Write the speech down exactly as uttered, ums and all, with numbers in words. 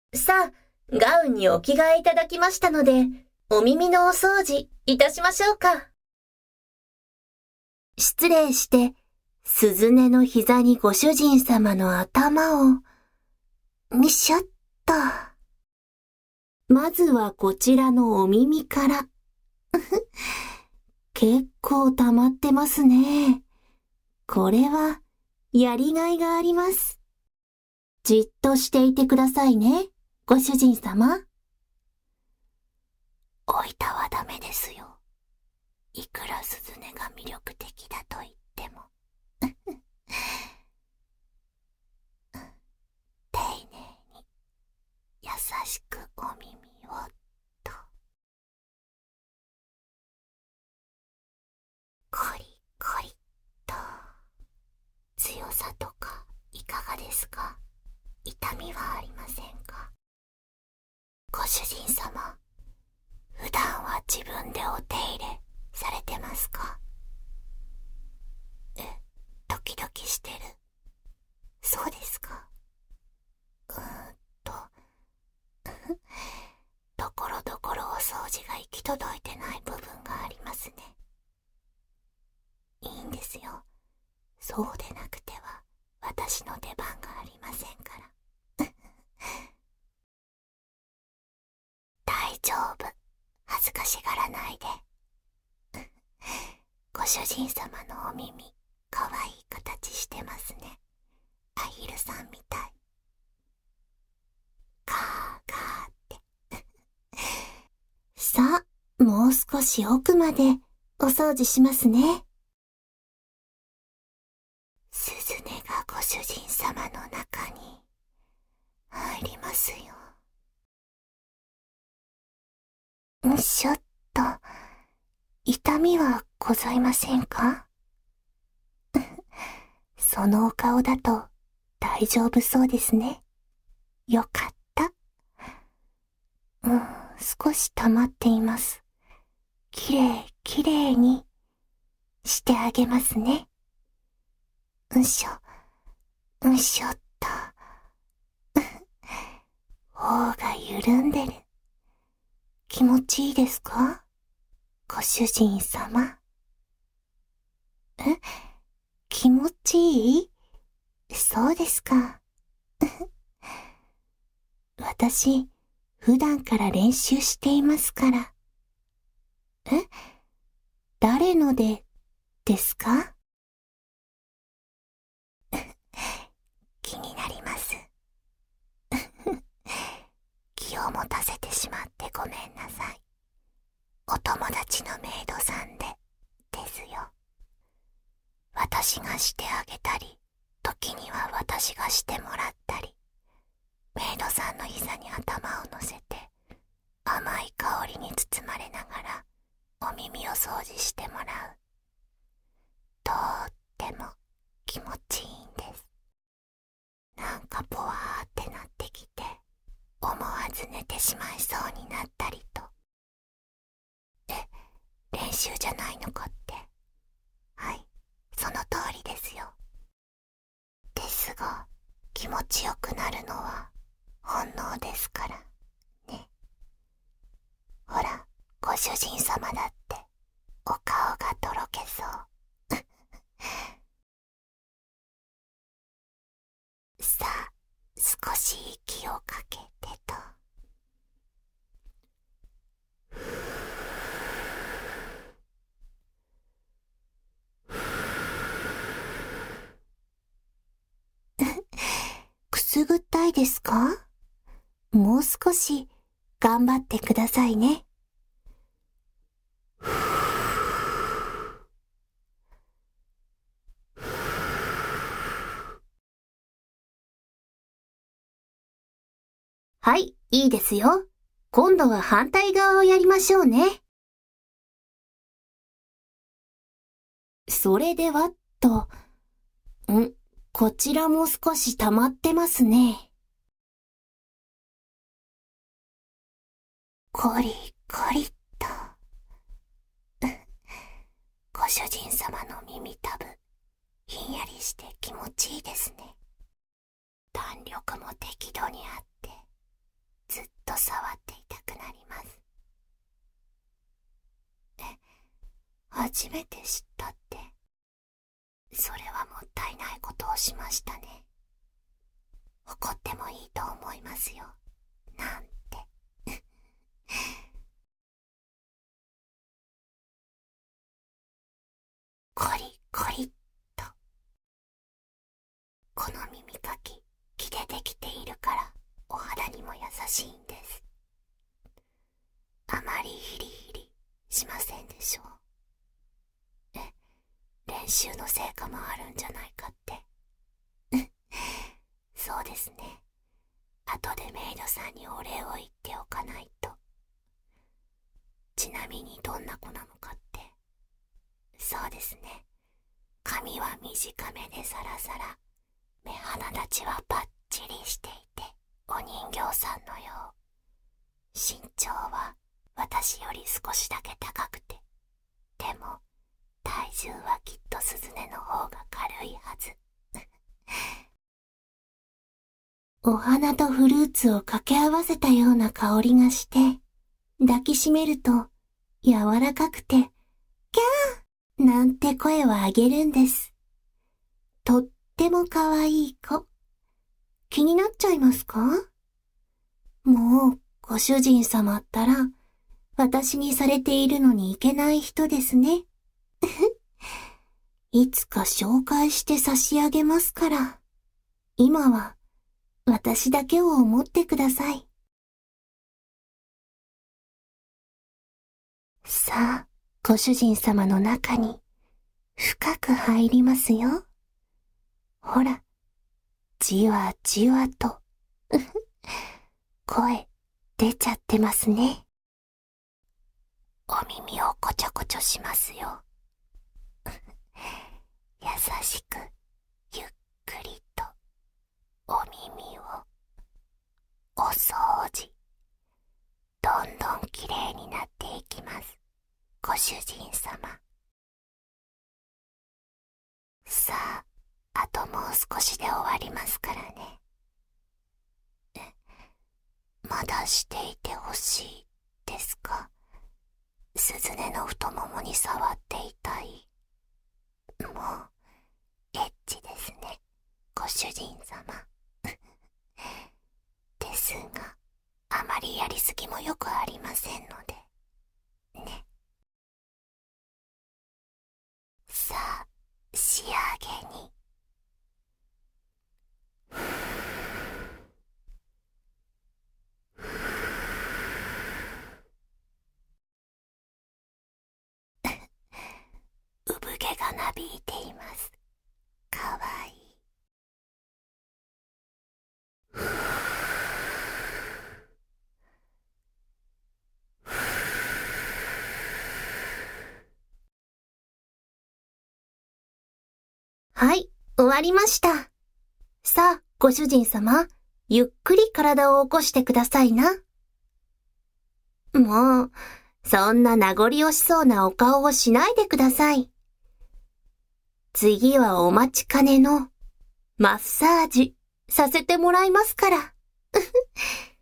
さあ、ガウンにお着替えいただきましたので、お耳のお掃除いたしましょうか。失礼して、鈴音の膝にご主人様の頭を、にしゅっと。まずはこちらのお耳から。結構溜まってますね。これは、やりがいがあります。じっとしていてくださいね、ご主人様。おいたはダメですよ。いくら鈴音が魅力的だと言っても。丁寧に、優しくお耳をと。コリコリと。強さとかいかがですか？痛みはありませんか？ご主人様、普段は自分でお手入れされてますか？え、ドキドキしてる。そうですか。うーんと、ところどころお掃除が行き届いてない部分がありますね。いいんですよ。そうでなくては私の出番がありませんから。大丈夫。恥ずかしがらないで。ご主人様のお耳、かわいい形してますね。アヒルさんみたい。カーカーって。さあ、もう少し奥までお掃除しますね。鈴音がご主人様の中に入りますよ。んしょっと、痛みはございませんか？そのお顔だと大丈夫そうですね。よかった。うん、少し溜まっています。きれいきれいにしてあげますね。んしょ、んしょっと。頬が緩んでる。気持ちいいですか？ご主人様。え？気持ちいい？そうですか。私、普段から練習していますから。え？誰ので、ですか？気になります。気を持たせてしまってごめんなさい。お友達のメイドさんで、ですよ。私がしてあげたり、時には私がしてもらったり、メイドさんの膝に頭を乗せて、甘い香りに包まれながら、お耳を掃除してもらう。とっても気持ちいいんです。なんかポワーってなってきて、思わず寝てしまいそうになったりと。え、練習じゃないのかって。はい、その通りですよ。ですが、気持ちよくなるのは本能ですからね。ほら、ご主人様だってお顔がとろけそう。さあ、少し息をかけてと。くすぐったいですか？もう少し頑張ってくださいね。はい、いいですよ。今度は反対側をやりましょうね。それでは、と。ん、こちらも少し溜まってますね。コリコリっと。ご主人様の耳たぶ、ひんやりして気持ちいいですね。弾力も適度にあって、 触っていたくなります。え、初めて知ったって、それはもったいないことをしましたね。怒ってもいいと思いますよ、なんて。コリコリっと。この耳かき、木でできているからお肌にも優しいんです。あまりヒリヒリしませんでしょう。え、練習の成果もあるんじゃないかって。そうですね。後でメイドさんにお礼を言っておかないと。ちなみにどんな子なのかって。そうですね。髪は短めでサラサラ。目鼻立ちはバッチリしていて、お人形さんのよう。身長は私より少しだけ高くて。でも、体重はきっとスズネの方が軽いはず。お花とフルーツを掛け合わせたような香りがして、抱きしめると柔らかくて、キャーなんて声をあげるんです。とっても可愛い子。気になっちゃいますか？もう、ご主人様ったら、私にされているのにいけない人ですね。いつか紹介して差し上げますから。今は、私だけを思ってください。さあ、ご主人様の中に深く入りますよ。ほら、じわじわと、声出ちゃってますね。お耳をこちょこちょしますよ。優しく、ゆっくりと、お耳を、お掃除。どんどんきれいになっていきます。ご主人様。さあ、あともう少しで終わりますからね。まだしていてほしいですか？スズネの太ももに触っていたい。もう、エッチですね、ご主人様。ですが、あまりやりすぎもよくありませんので。ね。さあ、仕上げに。産毛がなびいています。かわいい。はい、終わりました。さあ、ご主人様、ゆっくり体を起こしてくださいな。もう、そんな名残惜しそうなお顔をしないでください。次はお待ちかねのマッサージさせてもらいますから。